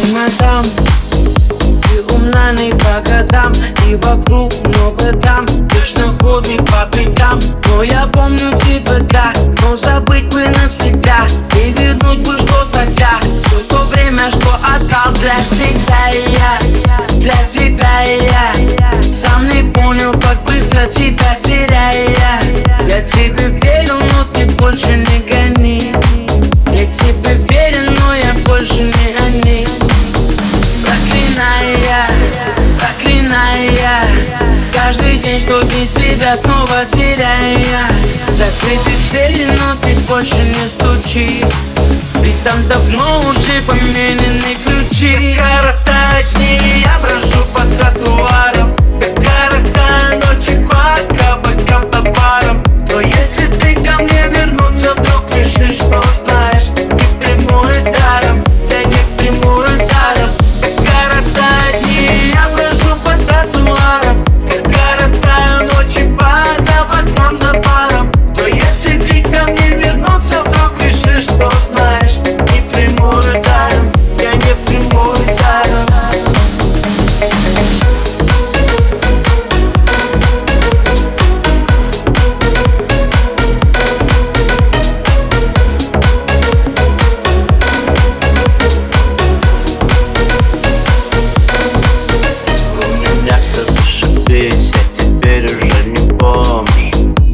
мадам, ты умна не по годам, и вокруг много дам, вечно ходит по пятам. Но я помню тебя, да, но забыть бы навсегда, и вернуть бы что тогда, все то время, что отдал для тебя я, для тебя я. Сам не понял, как быстро тебя теряя. Я тебе верю, но ты больше не гони. Я тебе верен, но я больше не они. Проклиная каждый день, что ты себя снова теряя. Закрыты двери, но ты больше не стучи, ведь там давно уже поменены ключи. Как коротают дни, я брожу по тротуарам, как коротают ночи по кабакам, товарам. Но если ты ко мне вернуться, вдруг решишь, что знаешь, не приму даром, я не приму даром. Как коротают дни, я брожу по тротуарам, как коротают ночи по кабакам, товарам. Но если ты ко мне вернуться, вдруг решишь, что знаешь, не приму даром, я не приму даром. Все зашибись, я теперь уже не бомж.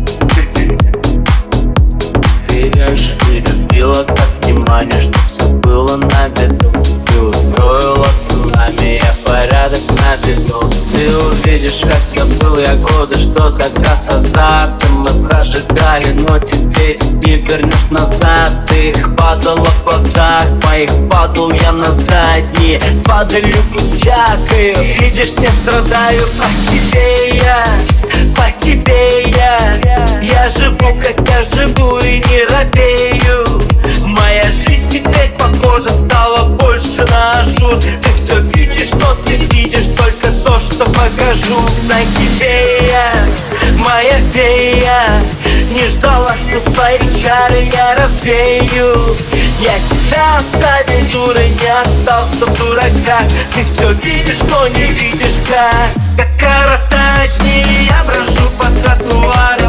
Перелюбила так внимание, чтоб все было на виду. Ты устроила цунами, я порядок наведу. Ты увидишь, как забыл я годы, что тогда с азартом мы прожигали, но теперь не вернешь назад. Ты их падала в глазах моих, падал я на задние, с падалью всякою. Видишь, не страдаю по тебе я, по тебе я. Я живу, как я живу, и не робею. Моя жизнь теперь, похоже, стала больше на ажур. Ты все видишь, но ты видишь только то, что покажу. Знай, тебе я, моя фея, не ждала, что твои чары я развею. Я тебя оставил, дура, не остался в дураках. Ты все видишь, но не видишь как коротают дни, я брожу по тротуару.